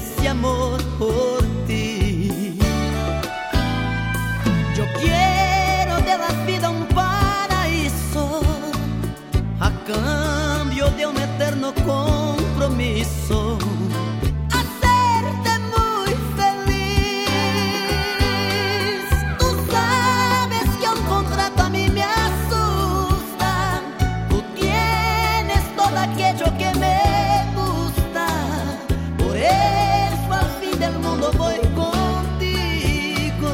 ese amor por ti. Yo quiero de la vida un paraíso a cambio de un eterno compromiso. Aquello que me gusta, por eso al fin del mundo voy contigo.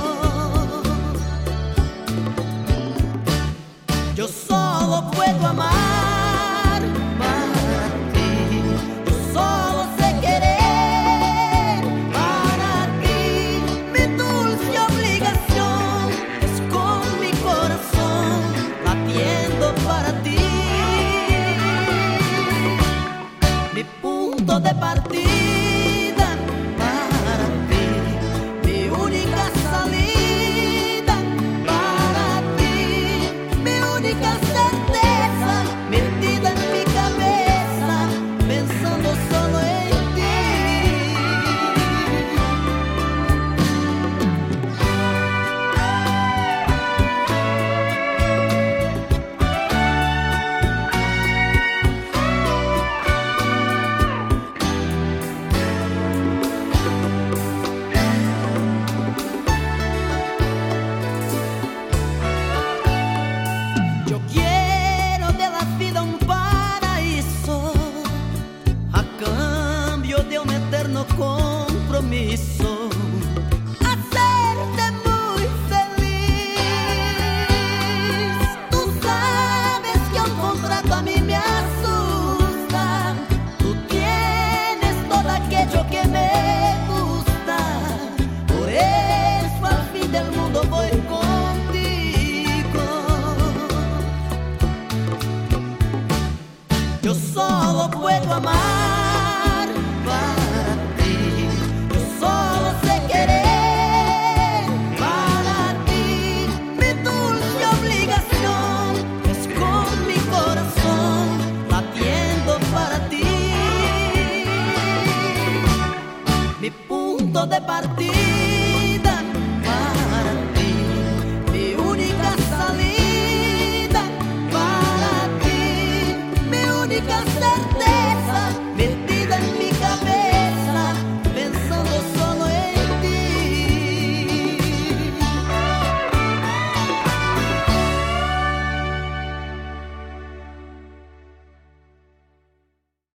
Yo solo puedo amar para ti, yo solo sé querer para ti. Mi dulce obligación es con mi corazón latiendo para ti. Mi punto de partida para ti, mi única salida para ti, mi única certeza metida en mi cabeza, pensando solo en ti. Compromiso, hacerte muy feliz. Tú sabes que un contrato a mí me asusta. Tú tienes todo aquello que me gusta, por eso al fin del mundo voy contigo. Yo solo puedo amar. De parte